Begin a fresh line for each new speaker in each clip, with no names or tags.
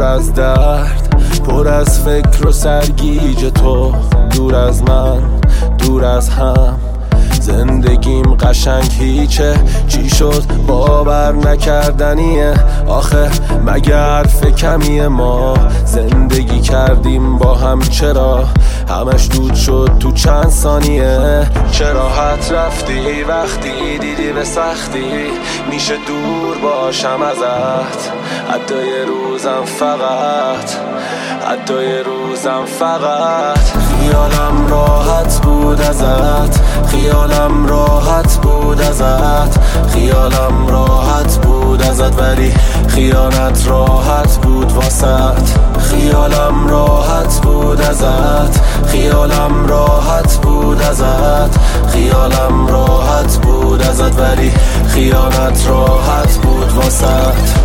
از درد، پر از فکر و سرگیج تو، دور از من، دور از هم. زندگیم قشنگ هیچه، چی شد باور نکردنیه. آخه مگه حرف کمیه؟ ما زندگی کردیم با هم، چرا همش دود شد تو چند ثانیه؟ چه راحت رفتی وقتی دیدی به سختی میشه دور باشم ازت. حتی یه روزم فقط، حتی یه روزم فقط. خیالم راحت بود ازت، خیالم راحت بود ازت، خیالم راحت بود ازت، ولی خیانت راحت بود واسط. خیالم راحت بود ازت، خیالم راحت بود ازت، خیالم راحت بود ازت، ولی خیانت راحت بود واسط.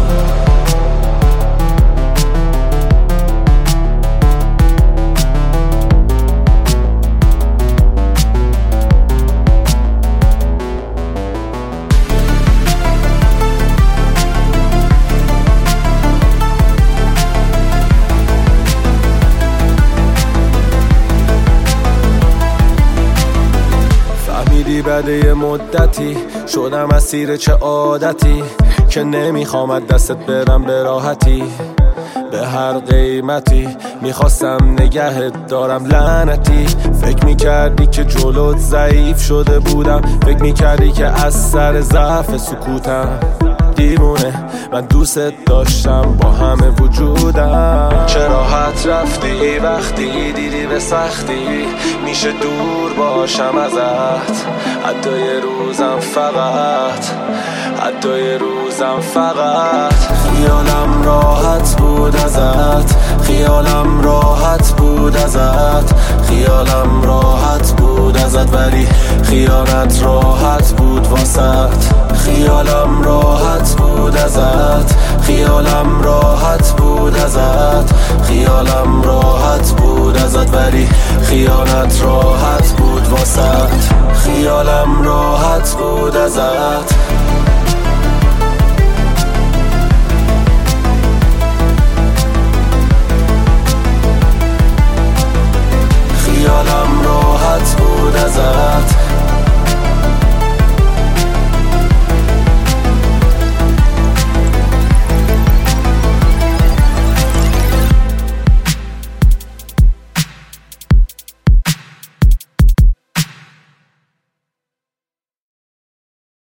بعد یه مدتی شدم اسیر چه عادتی که نمیخوام دستت برم به راحتی. به هر قیمتی میخواستم نگهت دارم لعنتی. فکر میکردی که جلوت ضعیف شده بودم، فکر میکردی که از سر ضعف سکوتم. دیوونه من دوست داشتم با همه وجودم. چه راحت رفتی وقتی دیدی به سختی میشه دور باشم ازت. حتی یه روزم فقط، حتی یه روزم فقط. خیالم راحت بود ازت، خیالم راحت بود ازت، خیالم راحت بود ازت، ولی خیانت راحت بود واسط. خیالم راحت بود ازت، خیالم راحت بود ازت، خیالم راحت بود ازت، ولی خیانت راحت بود واسط. خیالم راحت بود ازت،